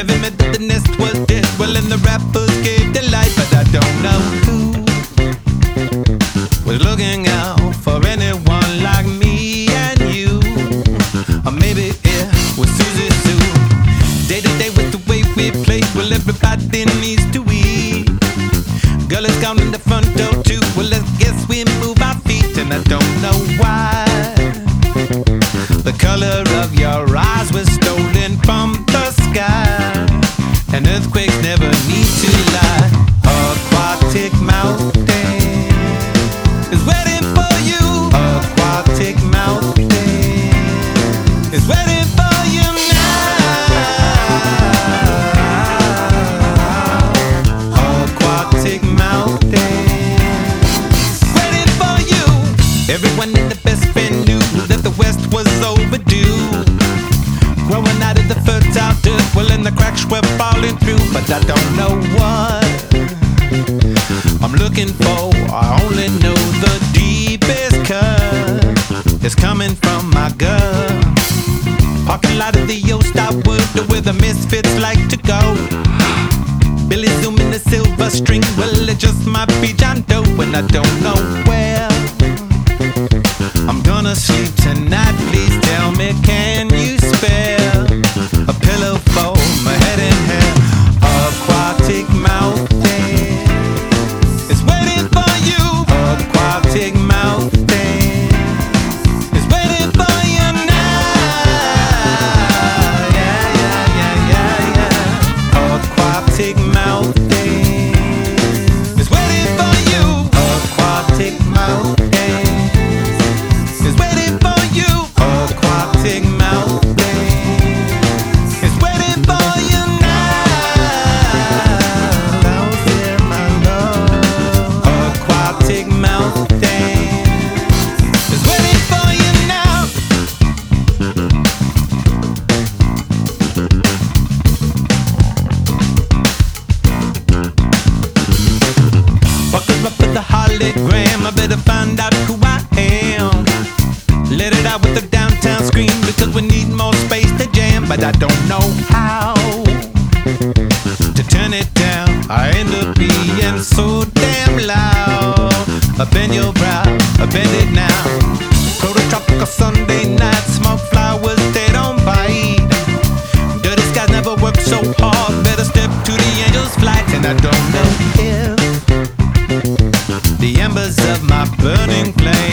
Never meant that the nest was dead. Well, and the rappers gave their life, but I don't know who was looking out for anyone like me and you. Or maybe it was Susie Sue. Day to day with the way we play. Well, everybody needs to eat. Girl is gone in the front door too. Well, I guess we move our feet, and I don't know why. The color of your eyes was stolen from the sky, and earthquakes never need to lie. Aquatic mountain is waiting for you. Aquatic mountain is waiting for you now. Aquatic mountain waiting for you. Everyone in the best friend knew that the West was overdue. Growing out of the fertile dirt, well, and the cracks were falling through, but I don't know what I'm looking for. I only know the deepest cut is coming from my gut. Parking lot of the old Starwood, where the misfits like to go. Billy Zoom in the silver string, well, it just might be John Doe, and I don't know where I'm gonna sleep tonight. Please tell me, can you spare a pillow for my head and hair? Aquatic mountain is waiting for you. Aquatic mountain is waiting for you now. Yeah, yeah, yeah, yeah, yeah. Aquatic mountain is waiting for you. Aquatic mountain is waiting for you. Aquatic mountain is waiting for you now. Down there, my love. Aquatic mountain is waiting for you now. Buckle up with the hologram. I better find out who I am. Let it out with the downtown scream, because we need more space to jam, but I don't know how to turn it down. I end up being so damn loud. Up in your brow, I bend it now. Prototropical Sunday night, small flowers, they don't bite. Dirty skies never work so hard. Better step to the angel's flight, and I don't know if the embers of my burning flame